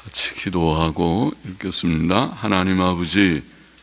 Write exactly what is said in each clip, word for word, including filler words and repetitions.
같이 기도하고 읽겠습니다. 하나님 아버지,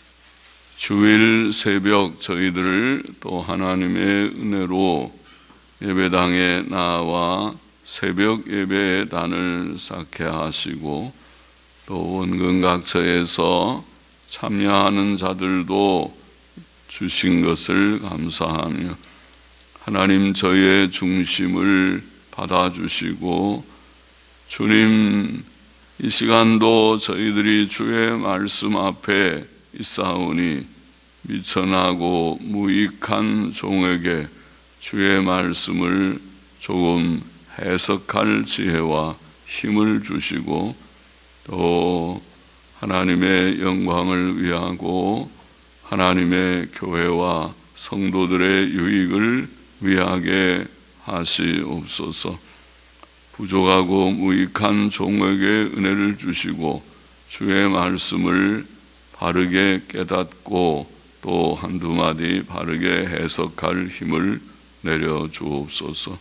주일 새벽 저희들을 또 하나님의 은혜로 예배당에 나와 새벽 예배의 단을 쌓게 하시고 또 원근 각처에서 참여하는 자들도 주신 것을 감사하며 하나님 저희의 중심을 받아주시고 주님 이 시간도 저희들이 주의 말씀 앞에 있사오니 미천하고 무익한 종에게 주의 말씀을 조금 해석할 지혜와 힘을 주시고 또 하나님의 영광을 위하고 하나님의 교회와 성도들의 유익을 위하게 하시옵소서. 부족하고 무익한 종에게 은혜를 주시고 주의 말씀을 바르게 깨닫고 또 한두 마디 바르게 해석할 힘을 내려주옵소서.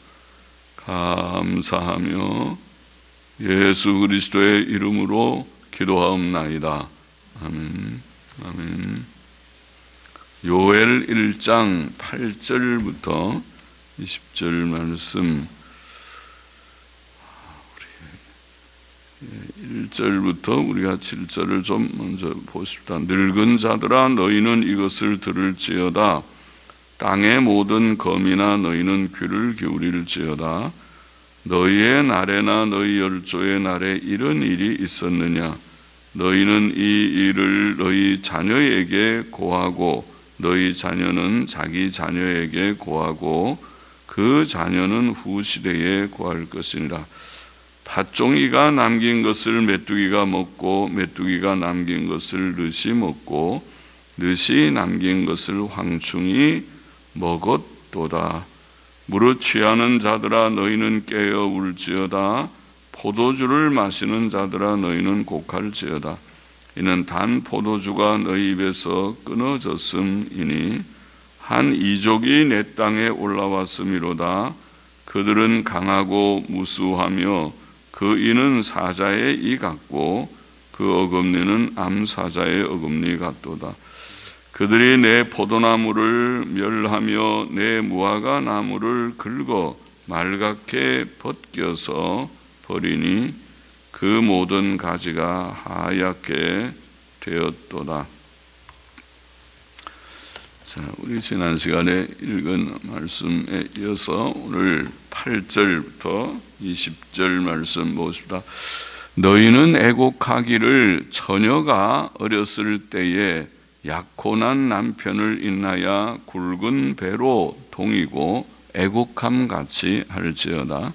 감사하며 예수 그리스도의 이름으로 기도하옵나이다. 아멘. 아멘. 요엘 일 장 팔 절부터 이십 절 말씀, 일 절부터 우리가 칠 절을 좀 먼저 보십시다. 늙은 자들아 너희는 이것을 들을지어다. 땅의 모든 거민아 너희는 귀를 기울일지어다. 너희의 날에나 너희 열조의 날에 이런 일이 있었느냐? 너희는 이 일을 너희 자녀에게 고하고 너희 자녀는 자기 자녀에게 고하고 그 자녀는 후 시대에 고할 것이니라. 팥종이가 남긴 것을 메뚜기가 먹고 메뚜기가 남긴 것을 르시 먹고 르시 남긴 것을 황충이 먹었도다. 무릇 취하는 자들아 너희는 깨어 울지어다. 포도주를 마시는 자들아 너희는 곡할지어다. 이는 단 포도주가 너희 입에서 끊어졌음이니 한 이족이 내 땅에 올라왔음이로다. 그들은 강하고 무수하며 그 이는 사자의 이 같고 그 어금니는 암사자의 어금니 같도다. 그들이 내 포도나무를 멸하며 내 무화과 나무를 긁어 말갛게 벗겨서 버리니 그 모든 가지가 하얗게 되었도다. 자, 우리 지난 시간에 읽은 말씀에 이어서 오늘 팔 절부터 이십 절 말씀 보십시다. 너희는 애곡하기를 처녀가 어렸을 때에 약혼한 남편을 인하여 굵은 배로 동이고 애곡함 같이 할지어다.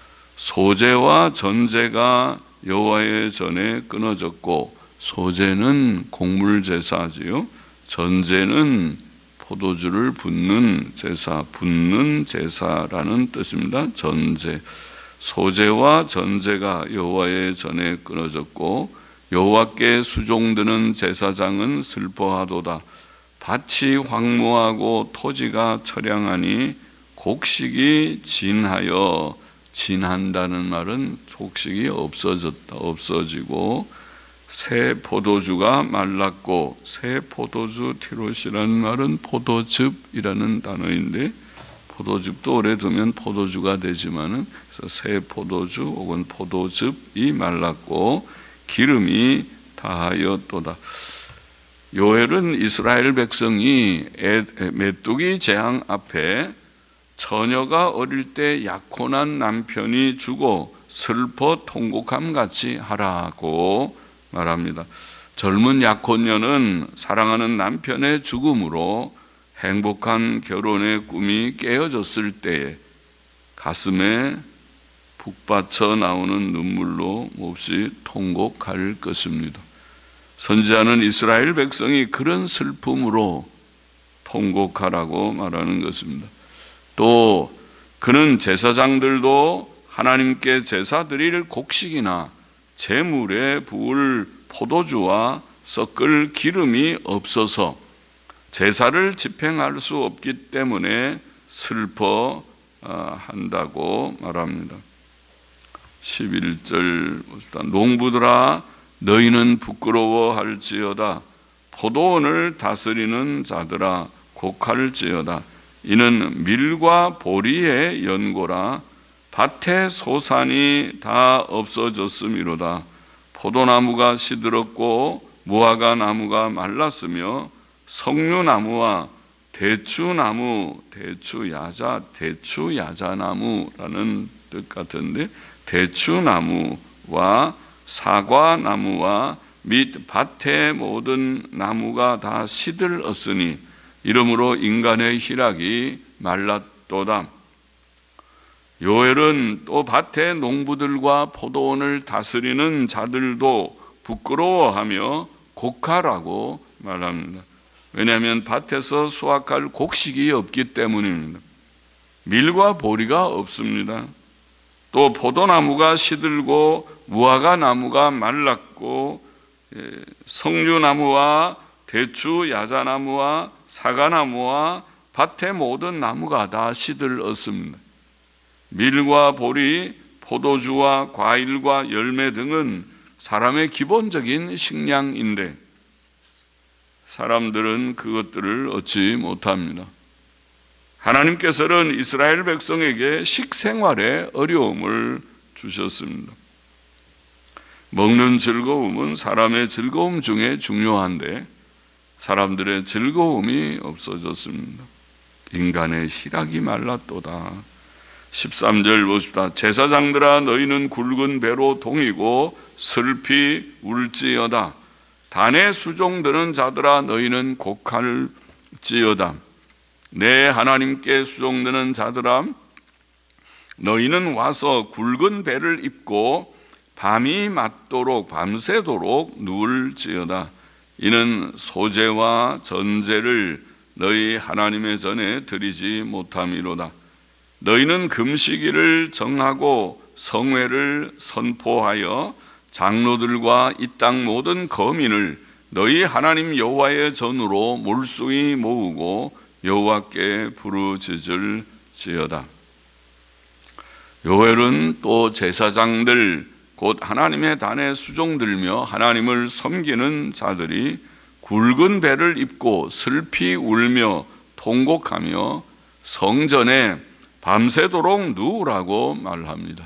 소제와 전제가 여호와의 전에 끊어졌고, 소제는 곡물 제사지요, 전제는 포도주를 붓는 제사, 붓는 제사라는 뜻입니다. 전제, 소제와 전제가 여호와의 전에 끊어졌고 여호와께 수종드는 제사장은 슬퍼하도다. 밭이 황무하고 토지가 처량하니 곡식이 진하여, 진한다는 말은 곡식이 없어졌다, 없어지고 새 포도주가 말랐고, 새 포도주 티롯이라는 말은 포도즙이라는 단어인데 포도즙도 오래 두면 포도주가 되지만은 그래서 새 포도주 혹은 포도즙이 말랐고 기름이 다하였도다. 요엘은 이스라엘 백성이 메뚜기 재앙 앞에 처녀가 어릴 때 약혼한 남편이 죽어 슬퍼 통곡함 같이 하라고 말합니다. 젊은 약혼녀는 사랑하는 남편의 죽음으로 행복한 결혼의 꿈이 깨어졌을 때에 가슴에 북받쳐 나오는 눈물로 몹시 통곡할 것입니다. 선지자는 이스라엘 백성이 그런 슬픔으로 통곡하라고 말하는 것입니다. 또 그는 제사장들도 하나님께 제사 드릴 곡식이나 제물에 부을 포도주와 섞을 기름이 없어서 제사를 집행할 수 없기 때문에 슬퍼한다고 말합니다. 십일 절 봅시다. 농부들아 너희는 부끄러워할지어다. 포도원을 다스리는 자들아 곡할지어다. 이는 밀과 보리의 연고라. 밭의 소산이 다 없어졌음이로다. 포도나무가 시들었고 무화과 나무가 말랐으며 석류나무와 대추나무, 대추야자, 대추야자나무라는 뜻 같은데 대추나무와 사과나무와 및 밭의 모든 나무가 다 시들었으니 이러므로 인간의 희락이 말랐도다. 요엘은 또 밭의 농부들과 포도원을 다스리는 자들도 부끄러워하며 곡하라고 말합니다. 왜냐하면 밭에서 수확할 곡식이 없기 때문입니다. 밀과 보리가 없습니다. 또 포도나무가 시들고 무화과 나무가 말랐고 석류나무와 대추 야자나무와 사과나무와 밭의 모든 나무가 다 시들었습니다. 밀과 보리, 포도주와 과일과 열매 등은 사람의 기본적인 식량인데 사람들은 그것들을 얻지 못합니다. 하나님께서는 이스라엘 백성에게 식생활에 어려움을 주셨습니다. 먹는 즐거움은 사람의 즐거움 중에 중요한데 사람들의 즐거움이 없어졌습니다. 인간의 희락이 말랐도다. 십삼 절 보십시다. 제사장들아 너희는 굵은 배로 동이고 슬피 울지어다. 단에 수종드는 자들아 너희는 곡할지어다. 내 하나님께 수종드는 자들아 너희는 와서 굵은 배를 입고 밤이 맞도록 밤새도록 누울지어다. 이는 소제와 전제를 너희 하나님의 전에 드리지 못함이로다. 너희는 금식일을 정하고 성회를 선포하여 장로들과 이 땅 모든 거민을 너희 하나님 여호와의 전으로 몰수히 모으고 여호와께 부르짖을지어다. 요엘은 또 제사장들 곧 하나님의 단에 수종들며 하나님을 섬기는 자들이 굵은 배를 입고 슬피 울며 통곡하며 성전에 밤새도록 누우라고 말합니다.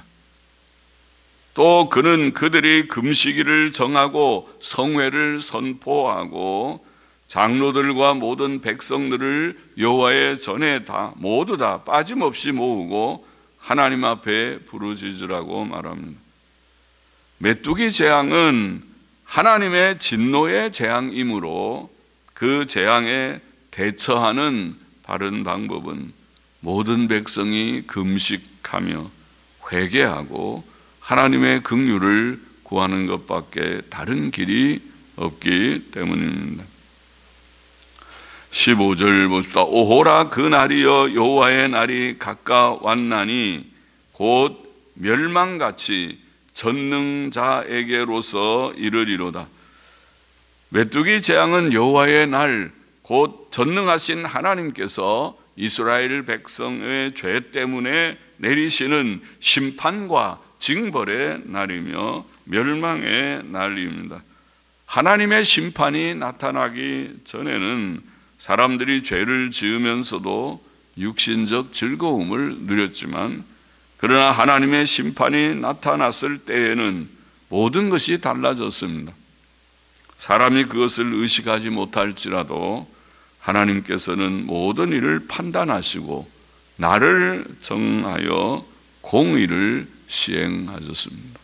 또 그는 그들이 금식일을 정하고 성회를 선포하고 장로들과 모든 백성들을 여호와의 전에 다 모두 다 빠짐없이 모으고 하나님 앞에 부르짖으라고 말합니다. 메뚜기 재앙은 하나님의 진노의 재앙이므로 그 재앙에 대처하는 바른 방법은 모든 백성이 금식하며 회개하고 하나님의 긍휼을 구하는 것밖에 다른 길이 없기 때문입니다. 십오 절 봅시다. 오호라 그 날이여 여호와의 날이 가까웠나니 곧 멸망같이 전능자에게로서 이르리로다. 메뚜기 재앙은 여호와의 날 곧 전능하신 하나님께서 이스라엘 백성의 죄 때문에 내리시는 심판과 징벌의 날이며 멸망의 날입니다. 하나님의 심판이 나타나기 전에는 사람들이 죄를 지으면서도 육신적 즐거움을 누렸지만 그러나 하나님의 심판이 나타났을 때에는 모든 것이 달라졌습니다. 사람이 그것을 의식하지 못할지라도 하나님께서는 모든 일을 판단하시고 나를 정하여 공의를 시행하셨습니다.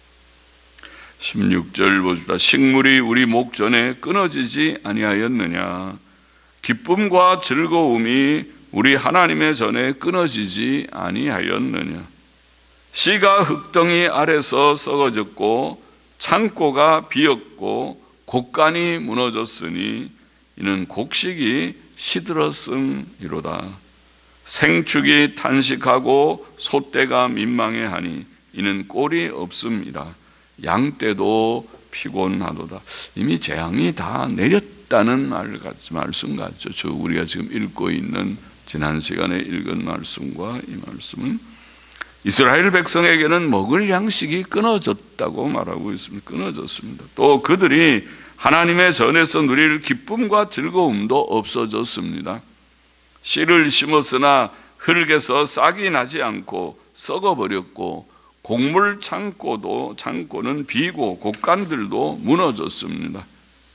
십육 절 보십시다. 식물이 우리 목전에 끊어지지 아니하였느냐. 기쁨과 즐거움이 우리 하나님의 전에 끊어지지 아니하였느냐. 씨가 흙덩이 아래서 썩어졌고 창고가 비었고 곡간이 무너졌으니 이는 곡식이 시들었음이로다. 생축이 탄식하고 소떼가 민망해하니 이는 꼴이 없음이라. 양떼도 피곤하도다. 이미 재앙이 다 내렸다는 말 같, 말씀 같죠. 저 우리가 지금 읽고 있는 지난 시간에 읽은 말씀과 이 말씀은 이스라엘 백성에게는 먹을 양식이 끊어졌다고 말하고 있습니다. 끊어졌습니다. 또 그들이 하나님의 전에서 누릴 기쁨과 즐거움도 없어졌습니다. 씨를 심었으나 흙에서 싹이 나지 않고 썩어버렸고, 곡물 창고도 창고는 비고 곡간들도 무너졌습니다.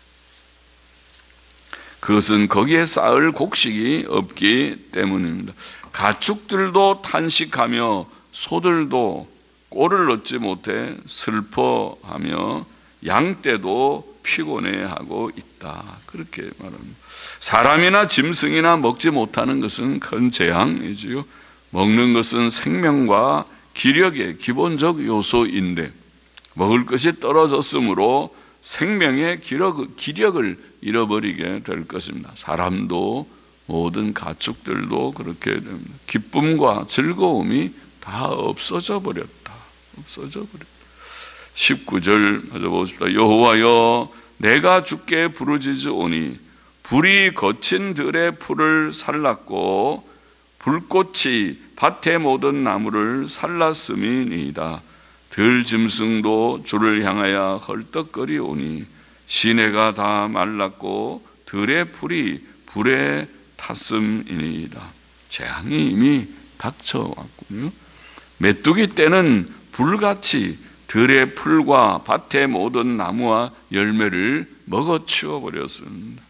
그것은 거기에 쌓을 곡식이 없기 때문입니다. 가축들도 탄식하며 소들도 꼴을 얻지 못해 슬퍼하며 양떼도 피곤해하고 있다. 그렇게 말합니다. 사람이나 짐승이나 먹지 못하는 것은 큰 재앙이지요. 먹는 것은 생명과 기력의 기본적 요소인데 먹을 것이 떨어졌으므로 생명의 기력, 기력을 잃어버리게 될 것입니다. 사람도 모든 가축들도 그렇게 됩니다. 기쁨과 즐거움이 다 없어져 버렸다. 없어져 버렸다. 십구 절 맞아 보십시다. 여호와여, 내가 주께 부르짖으오니 불이 거친 들의 풀을 살랐고 불꽃이 밭의 모든 나무를 살랐음이니이다. 들 짐승도 주를 향하여 헐떡거리오니 시내가 다 말랐고 들의 풀이 불에 탔음이니이다. 재앙이 이미 닥쳐왔군요. 메뚜기 떼는 불같이 들의 풀과 밭의 모든 나무와 열매를 먹어치워 버렸습니다.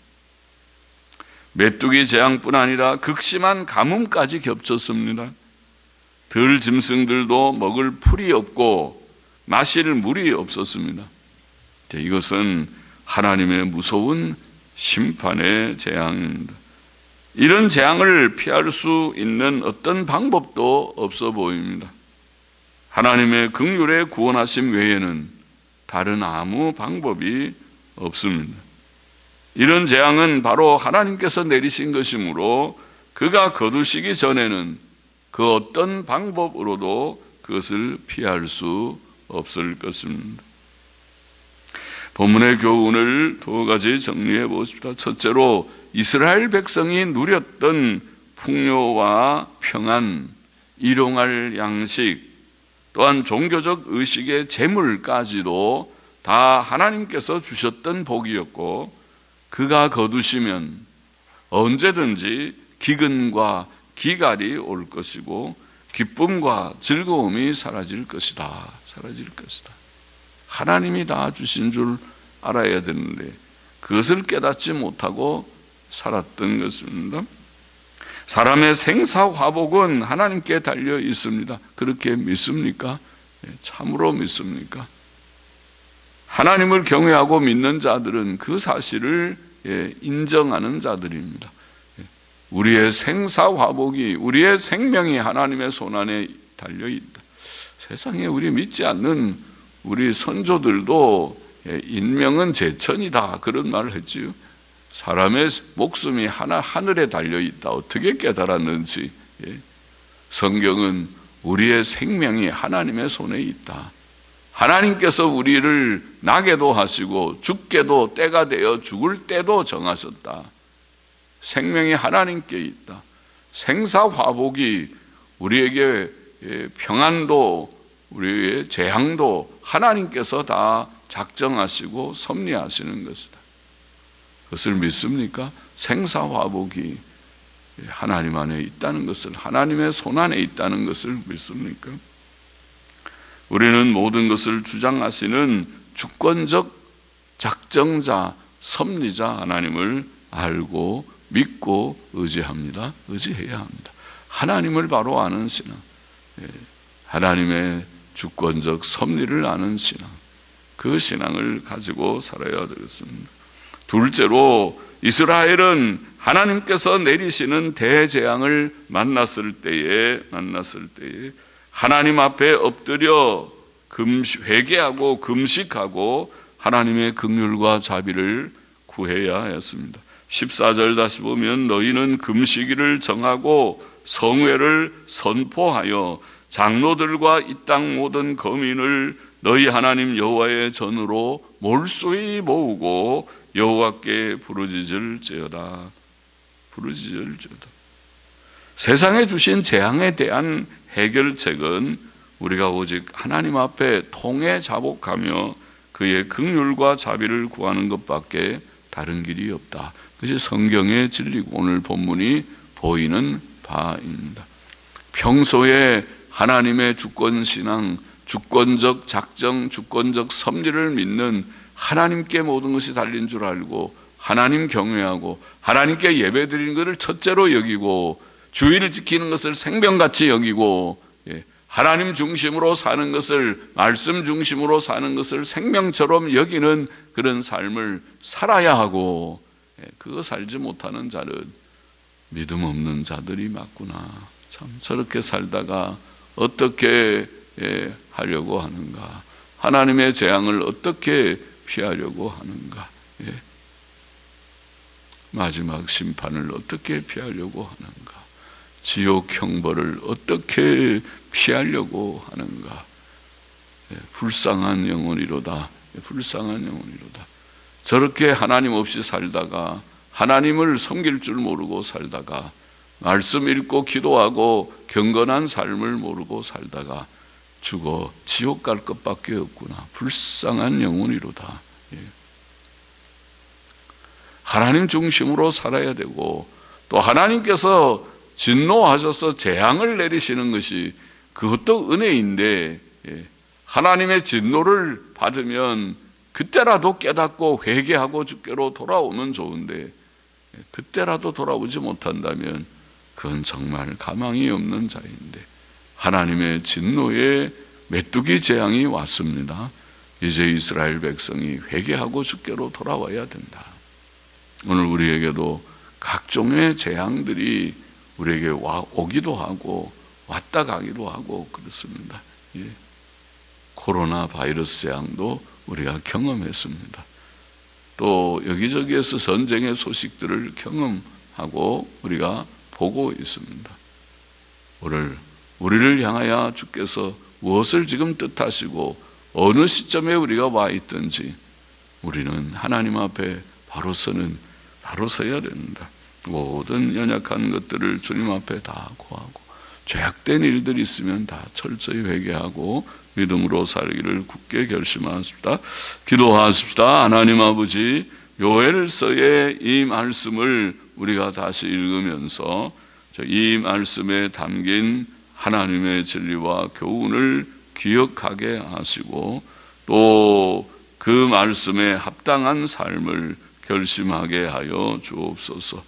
메뚜기 재앙뿐 아니라 극심한 가뭄까지 겹쳤습니다. 들 짐승들도 먹을 풀이 없고 마실 물이 없었습니다. 이것은 하나님의 무서운 심판의 재앙입니다. 이런 재앙을 피할 수 있는 어떤 방법도 없어 보입니다. 하나님의 긍휼의 구원하심 외에는 다른 아무 방법이 없습니다. 이런 재앙은 바로 하나님께서 내리신 것이므로 그가 거두시기 전에는 그 어떤 방법으로도 그것을 피할 수 없을 것입니다. 본문의 교훈을 두 가지 정리해 보십시다. 첫째로 이스라엘 백성이 누렸던 풍요와 평안, 일용할 양식, 또한 종교적 의식의 재물까지도 다 하나님께서 주셨던 복이었고, 그가 거두시면 언제든지 기근과 기갈이 올 것이고 기쁨과 즐거움이 사라질 것이다. 사라질 것이다. 하나님이 다 주신 줄 알아야 되는데 그것을 깨닫지 못하고 살았던 것입니다. 사람의 생사화복은 하나님께 달려 있습니다. 그렇게 믿습니까? 참으로 믿습니까? 하나님을 경외하고 믿는 자들은 그 사실을 인정하는 자들입니다. 우리의 생사화복이, 우리의 생명이 하나님의 손안에 달려있다. 세상에 우리 믿지 않는 우리 선조들도 인명은 제천이다 그런 말을 했지요. 사람의 목숨이 하나 하늘에 달려있다. 어떻게 깨달았는지. 성경은 우리의 생명이 하나님의 손에 있다. 하나님께서 우리를 나게도 하시고 죽게도 때가 되어 죽을 때도 정하셨다. 생명이 하나님께 있다. 생사화복이 우리에게 평안도 우리의 재앙도 하나님께서 다 작정하시고 섭리하시는 것이다. 그것을 믿습니까? 생사화복이 하나님 안에 있다는 것을, 하나님의 손 안에 있다는 것을 믿습니까? 우리는 모든 것을 주장하시는 주권적 작정자, 섭리자 하나님을 알고 믿고 의지합니다. 의지해야 합니다. 하나님을 바로 아는 신앙, 하나님의 주권적 섭리를 아는 신앙, 그 신앙을 가지고 살아야 되겠습니다. 둘째로 이스라엘은 하나님께서 내리시는 대재앙을 만났을 때에 만났을 때에 하나님 앞에 엎드려 금식, 회개하고 금식하고 하나님의 긍휼과 자비를 구해야 했습니다. 십사 절 다시 보면 너희는 금식일을 정하고 성회를 선포하여 장로들과 이 땅 모든 거민을 너희 하나님 여호와의 전으로 몰수히 모으고 여호와께 부르짖을지어다. 부르짖을지어다. 세상에 주신 재앙에 대한 해결책은 우리가 오직 하나님 앞에 통해 자복하며 그의 긍휼과 자비를 구하는 것밖에 다른 길이 없다. 그것이 성경의 진리고 오늘 본문이 보이는 바입니다. 평소에 하나님의 주권신앙, 주권적 작정, 주권적 섭리를 믿는 하나님께 모든 것이 달린 줄 알고 하나님 경외하고 하나님께 예배드리는 것을 첫째로 여기고 주의를 지키는 것을 생명같이 여기고 하나님 중심으로 사는 것을, 말씀 중심으로 사는 것을 생명처럼 여기는 그런 삶을 살아야 하고, 그거 살지 못하는 자는 믿음 없는 자들이 맞구나. 참 저렇게 살다가 어떻게 하려고 하는가, 하나님의 재앙을 어떻게 피하려고 하는가, 마지막 심판을 어떻게 피하려고 하는가, 지옥 형벌을 어떻게 피하려고 하는가. 불쌍한 영혼이로다. 불쌍한 영혼이로다. 저렇게 하나님 없이 살다가, 하나님을 섬길 줄 모르고 살다가, 말씀 읽고 기도하고 경건한 삶을 모르고 살다가 죽어 지옥 갈 것밖에 없구나. 불쌍한 영혼이로다. 하나님 중심으로 살아야 되고, 또 하나님께서 진노하셔서 재앙을 내리시는 것이 그것도 은혜인데, 하나님의 진노를 받으면 그때라도 깨닫고 회개하고 주께로 돌아오면 좋은데, 그때라도 돌아오지 못한다면 그건 정말 가망이 없는 자인데, 하나님의 진노에 메뚜기 재앙이 왔습니다. 이제 이스라엘 백성이 회개하고 주께로 돌아와야 된다. 오늘 우리에게도 각종의 재앙들이 우리에게 와, 오기도 하고 왔다 가기도 하고 그렇습니다. 예. 코로나 바이러스 재앙도 우리가 경험했습니다. 또 여기저기에서 전쟁의 소식들을 경험하고 우리가 보고 있습니다. 오늘 우리를 향하여 주께서 무엇을 지금 뜻하시고 어느 시점에 우리가 와 있든지 우리는 하나님 앞에 바로 서는 바로 서야 됩니다. 모든 연약한 것들을 주님 앞에 다 구하고, 죄악된 일들이 있으면 다 철저히 회개하고 믿음으로 살기를 굳게 결심하십시다. 기도하십시다. 하나님 아버지, 요엘서의 이 말씀을 우리가 다시 읽으면서 이 말씀에 담긴 하나님의 진리와 교훈을 기억하게 하시고, 또 그 말씀에 합당한 삶을 결심하게 하여 주옵소서.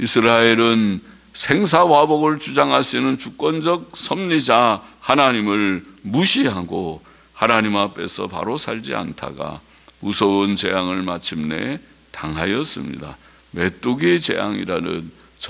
이스라엘은 생사화복을 주장하시는 주권적 섭리자 하나님을 무시하고 하나님 앞에서 바로 살지 않다가 무서운 재앙을 마침내 당하였습니다. 메뚜기 재앙이라는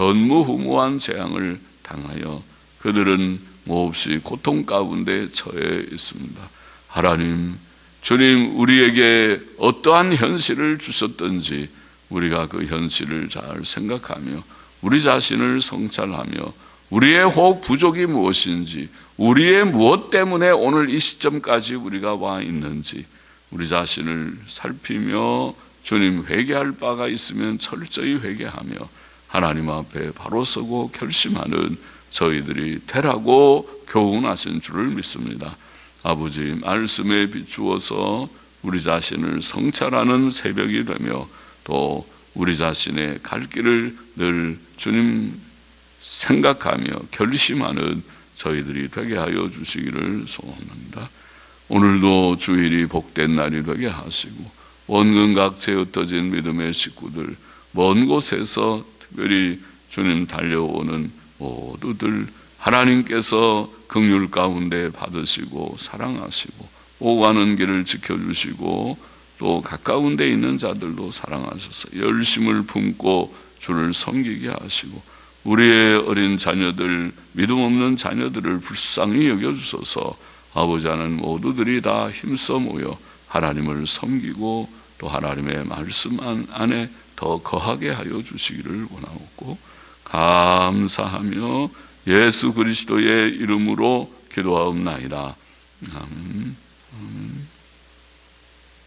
전무후무한 재앙을 당하여 그들은 몹시 고통 가운데 처해 있습니다. 하나님, 주님, 우리에게 어떠한 현실을 주셨든지 우리가 그 현실을 잘 생각하며 우리 자신을 성찰하며 우리의 혹 부족이 무엇인지, 우리의 무엇 때문에 오늘 이 시점까지 우리가 와 있는지 우리 자신을 살피며 주님, 회개할 바가 있으면 철저히 회개하며 하나님 앞에 바로 서고 결심하는 저희들이 되라고 교훈하신 줄을 믿습니다. 아버지, 말씀에 비추어서 우리 자신을 성찰하는 새벽이 되며 또 우리 자신의 갈 길을 늘 주님 생각하며 결심하는 저희들이 되게 하여 주시기를 소원합니다. 오늘도 주일이 복된 날이 되게 하시고 원근 각지에 흩어진 믿음의 식구들, 먼 곳에서 특별히 주님 달려오는 모두들 하나님께서 긍휼 가운데 받으시고 사랑하시고 오가는 길을 지켜주시고 또 가까운 데 있는 자들도 사랑하셔서 열심을 품고 주를 섬기게 하시고 우리의 어린 자녀들, 믿음 없는 자녀들을 불쌍히 여겨주셔서 아버지 하는 모두들이 다 힘써 모여 하나님을 섬기고 또 하나님의 말씀 안에 더 거하게 하여 주시기를 원하옵고 감사하며 예수 그리스도의 이름으로 기도하옵나이다. 아멘.